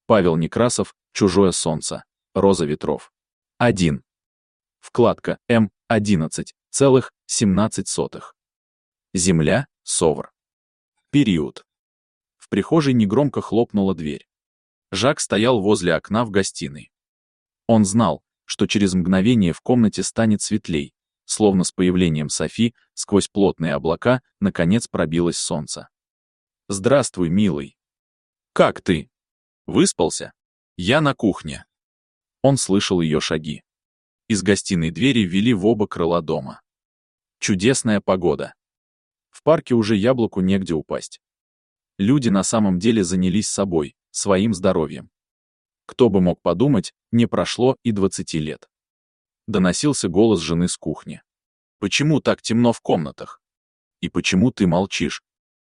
Павел Некрасов, «Чужое солнце. Роза ветров». 1. Вкладка М11,17. Земля, Совр. Период. В прихожей негромко хлопнула дверь. Жак стоял возле окна в гостиной. Он знал, что через мгновение в комнате станет светлей, словно с появлением Софи сквозь плотные облака наконец пробилось солнце. «Здравствуй, милый. Как ты? Выспался? Я на кухне». Он слышал ее шаги. Из гостиной двери вели в оба крыла дома. Чудесная погода. В парке уже яблоку негде упасть. Люди на самом деле занялись собой, своим здоровьем. Кто бы мог подумать, не прошло и 20 лет. Доносился голос жены с кухни. «Почему так темно в комнатах? И почему ты молчишь?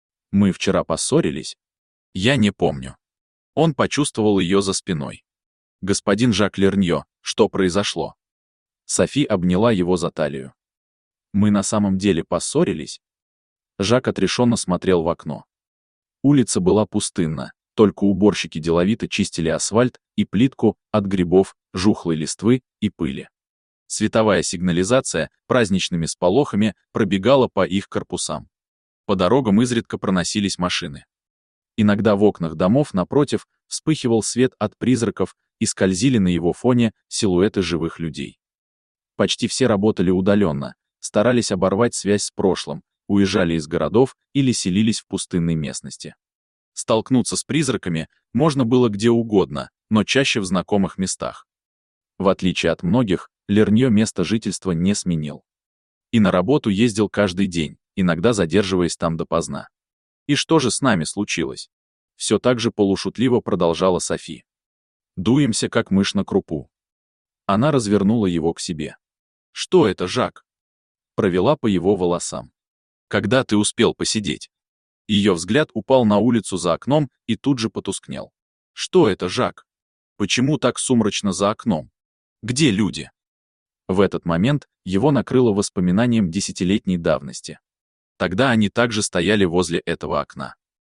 Мы вчера поссорились?» «Я не помню». Он почувствовал ее за спиной. «Господин Жак Лерньо, что произошло?» Софи обняла его за талию. «Мы на самом деле поссорились?» Жак отрешенно смотрел в окно. Улица была пустынна, только уборщики деловито чистили асфальт и плитку от грибов, жухлой листвы и пыли. Световая сигнализация праздничными сполохами пробегала по их корпусам. По дорогам изредка проносились машины. Иногда в окнах домов напротив вспыхивал свет от призраков и скользили на его фоне силуэты живых людей. Почти все работали удаленно, старались оборвать связь с прошлым, уезжали из городов или селились в пустынной местности. Столкнуться с призраками можно было где угодно, но чаще в знакомых местах. В отличие от многих, Лерньо место жительства не сменил. И на работу ездил каждый день, иногда задерживаясь там допоздна. «И что же с нами случилось?» Все так же полушутливо продолжала Софи. «Дуемся, как мышь на крупу». Она развернула его к себе. «Что это, Жак?» Провела по его волосам. «Когда ты успел посидеть?» Ее взгляд упал на улицу за окном и тут же потускнел. «Что это, Жак? Почему так сумрачно за окном? Где люди?» В этот момент его накрыло воспоминанием десятилетней давности. Тогда они также стояли возле этого окна.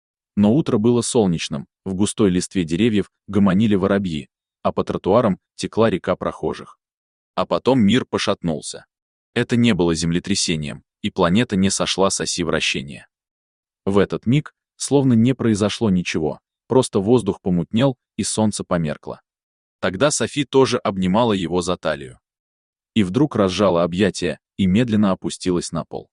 Но утро было солнечным, в густой листве деревьев гомонили воробьи, а по тротуарам текла река прохожих. А потом мир пошатнулся. Это не было землетрясением, и планета не сошла с оси вращения. В этот миг словно не произошло ничего, просто воздух помутнел и солнце померкло. Тогда Софи тоже обнимала его за талию. И вдруг разжала объятия и медленно опустилась на пол.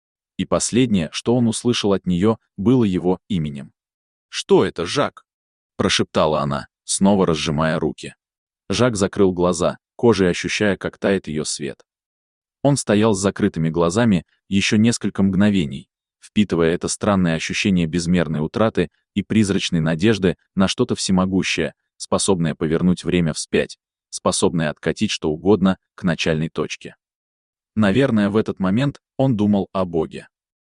И последнее, что он услышал от нее, было его именем. «Что это, Жак?» – прошептала она, снова разжимая руки. Жак закрыл глаза, кожей ощущая, как тает ее свет. Он стоял с закрытыми глазами еще несколько мгновений, впитывая это странное ощущение безмерной утраты и призрачной надежды на что-то всемогущее, способное повернуть время вспять, способное откатить что угодно к начальной точке. Наверное, в этот момент он думал о Боге.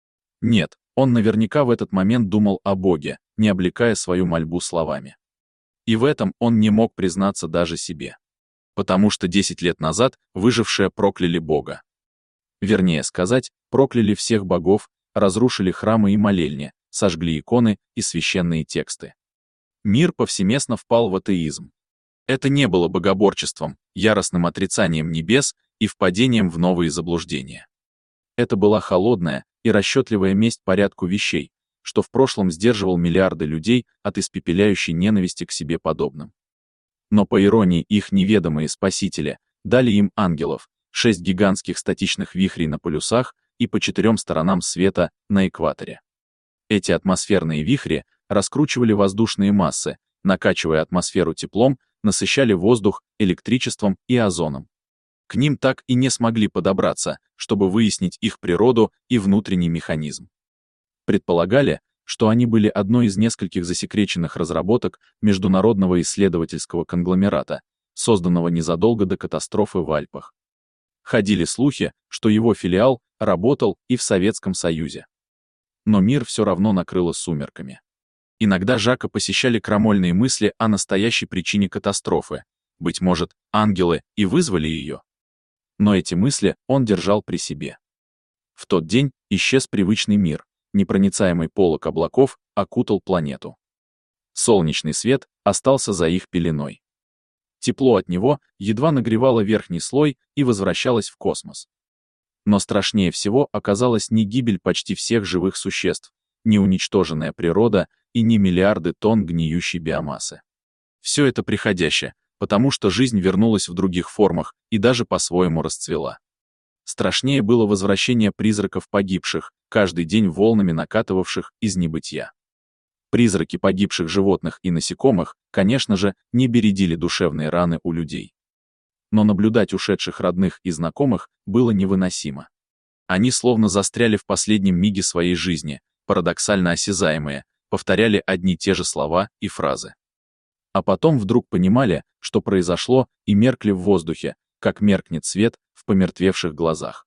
Нет, он наверняка в этот момент думал о Боге, не облекая свою мольбу словами. И в этом он не мог признаться даже себе. Потому что 10 лет назад выжившие прокляли Бога. Вернее сказать, прокляли всех богов, разрушили храмы и молельни, сожгли иконы и священные тексты. Мир повсеместно впал в атеизм. Это не было богоборчеством, яростным отрицанием небес и впадением в новые заблуждения. Это была холодная и расчетливая месть порядку вещей, что в прошлом сдерживал миллиарды людей от испепеляющей ненависти к себе подобным. Но по иронии их неведомые спасители дали им ангелов, 6 гигантских статичных вихрей на полюсах и по 4 сторонам света на экваторе. Эти атмосферные вихри раскручивали воздушные массы, накачивая атмосферу теплом, насыщали воздух электричеством и озоном. К ним так и не смогли подобраться, чтобы выяснить их природу и внутренний механизм. Предполагали, что они были одной из нескольких засекреченных разработок международного исследовательского конгломерата, созданного незадолго до катастрофы в Альпах. Ходили слухи, что его филиал работал и в Советском Союзе. Но мир все равно накрыло сумерками. Иногда Жака посещали крамольные мысли о настоящей причине катастрофы. Быть может, ангелы и вызвали ее? Но эти мысли он держал при себе. В тот день исчез привычный мир, непроницаемый полог облаков окутал планету. Солнечный свет остался за их пеленой. Тепло от него едва нагревало верхний слой и возвращалось в космос. Но страшнее всего оказалась не гибель почти всех живых существ, не уничтоженная природа и не миллиарды тонн гниющей биомассы. Все это приходящее, потому что жизнь вернулась в других формах и даже по-своему расцвела. Страшнее было возвращение призраков погибших, каждый день волнами накатывавших из небытия. Призраки погибших животных и насекомых, конечно же, не бередили душевные раны у людей. Но наблюдать ушедших родных и знакомых было невыносимо. Они словно застряли в последнем миге своей жизни, парадоксально осязаемые, повторяли одни и те же слова и фразы. А потом вдруг понимали, что произошло, и меркли в воздухе, как меркнет свет в помертвевших глазах.